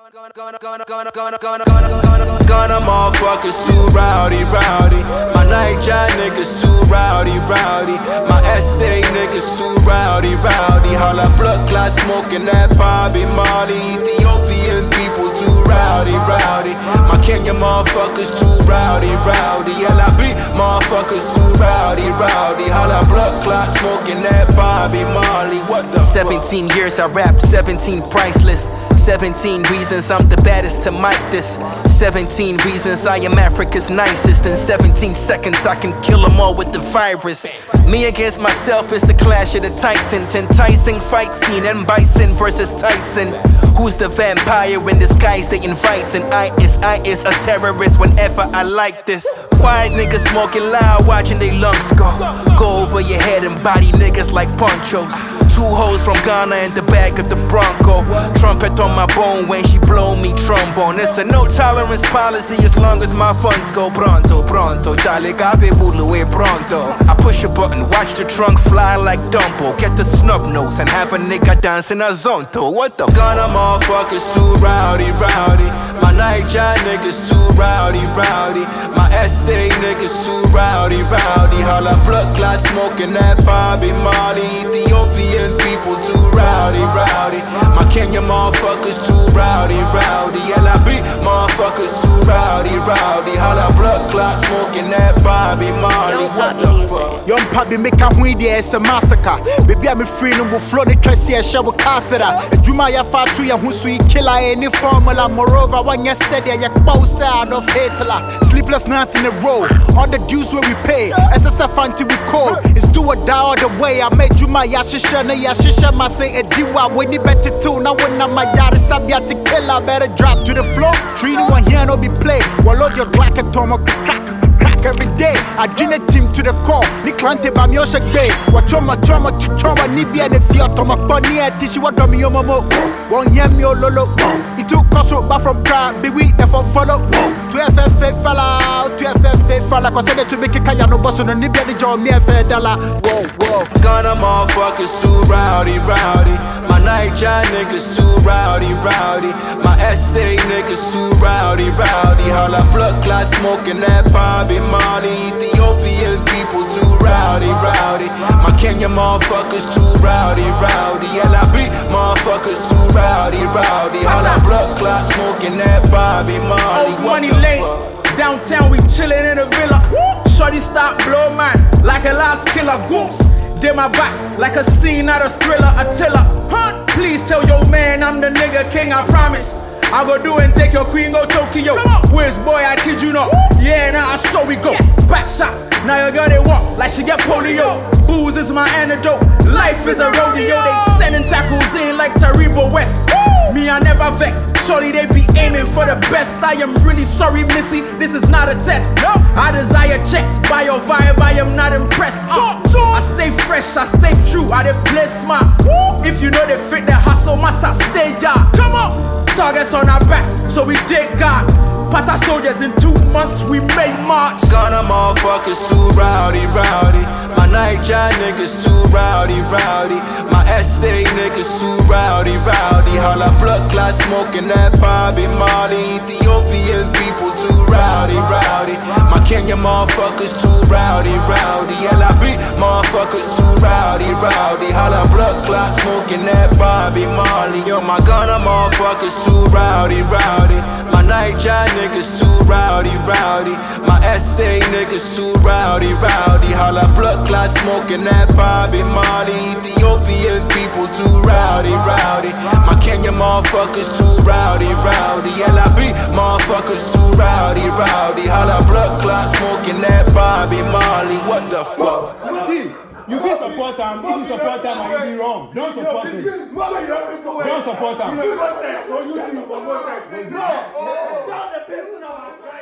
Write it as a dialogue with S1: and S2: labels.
S1: Gonna motherfuckers too rowdy. My Niger niggas too rowdy. My SA niggas too rowdy. Holla blood clot smoking that Bobby Molly. Ethiopian people too rowdy. My Kenya motherfuckers too rowdy. LIB motherfuckers too rowdy. Holla blood clot smoking that Bobby Molly. What the
S2: 17 years I rapped, 17 priceless. 17 reasons I'm the baddest to mic this. 17 reasons I am Africa's nicest. In 17 seconds I can kill them all with the virus. Me against myself is the clash of the titans. Enticing fight scene and Bison versus Tyson. Who's the vampire in disguise they invite? And I is a terrorist whenever I like this. Quiet niggas smoking loud, watching they lungs go over your head and body niggas like ponchos. Two hoes from Ghana in the back of the Bronco. Trumpet on my bone when she blow me trombone. It's a no tolerance policy as long as my funds go pronto. Jale gave bulu e pronto. I push a button, watch the trunk fly like Dumbo. Get the snub nose and have a nigga dancing a zonto. What the
S1: Ghana motherfuckers too rowdy. My Niger niggas too rowdy. My SA niggas too rowdy. Holla blood clot smoking that Bobby Molly. Ethiopian people too rowdy. My Kenya motherfuckers too rowdy. LIB motherfuckers too rowdy. Holla blood clot smoking that Bobby Molly. What the fuck?
S3: Young Papi make a win there, it's a massacre. Baby, I'm free no will flow the tracy and shower catheter. Juma ya fatu ya husu killer any formula. Moreover, one yesterday ya boss out of Hitler. Sleepless nights in a row. All the dues where we pay. SSF anti we code. It's do or die all the way. I made Juma ya shisha ma say a diwa when you better too. Now when I'm a yard sabia to kill, I better drop to the floor. 3-1 here no be play. Well load your black and tomo crack every day. I dream a team to the core. Ni klante ba mi osha day. Wachoma chichoma ni bi ene fiato makoni eti wa domi yo momo. Won yem yo lolo. Itu koso ba from crowd. Be weak therefore follow. To FFA falla. Cause they to make it kaya no boss no ni bi ene job me FFA dollar. Whoa.
S1: Ghana motherfuckers too rowdy. My Niger niggas too rowdy. My SA niggas too rowdy. Holla blood clot smoking that Bobby Molly. Ethiopian people too rowdy. My Kenya motherfuckers too rowdy. LIB motherfuckers too rowdy. Holla blood clot smoking that Bobby Molly.
S4: Old money late, downtown we chillin' in a villa. Shorty stop blow man like a last killer. Goose, did my back like a scene out of Thriller. Attila, please tell your man I'm the nigga king, I promise. I go do and take your queen, go Tokyo. Where's boy, I kid you not. Yeah, now so we go. Back shots, now your girl they walk like she get polio. Booze is my antidote, life is a rodeo. They sending tackles in like Taribo West. Me, I never vex, surely they be aiming for the best. I am really sorry, Missy, this is not a test. I desire checks, by your vibe, I am not impressed. I stay fresh, I stay true, I dey play smart. If you know they fit the hustle, master stay yard. Come on! Targets on our back, so we dig God. Pata soldiers in 2 months, we made March.
S1: Ghana motherfuckers too rowdy. My Niger niggas too rowdy. My SA niggas too rowdy. Holla blood clot smoking that Bobby Molly. Ethiopian people too rowdy. My Kenya motherfuckers too rowdy. LIB motherfuckers too rowdy. Holla blood clot smoking that Bobby Molly. Yo, my Ghana motherfuckers too rowdy. My Niger niggas too rowdy. My SA niggas too rowdy. Holla blood clot smoking that Bobby Molly. Ethiopian people too rowdy. My Kenya motherfuckers too rowdy. LIB motherfuckers too rowdy. Holla blood clot smoking that Bobby Molly. What the fuck?
S5: You can support them. If you support them, I will be wrong. Don't support him. Don't support them.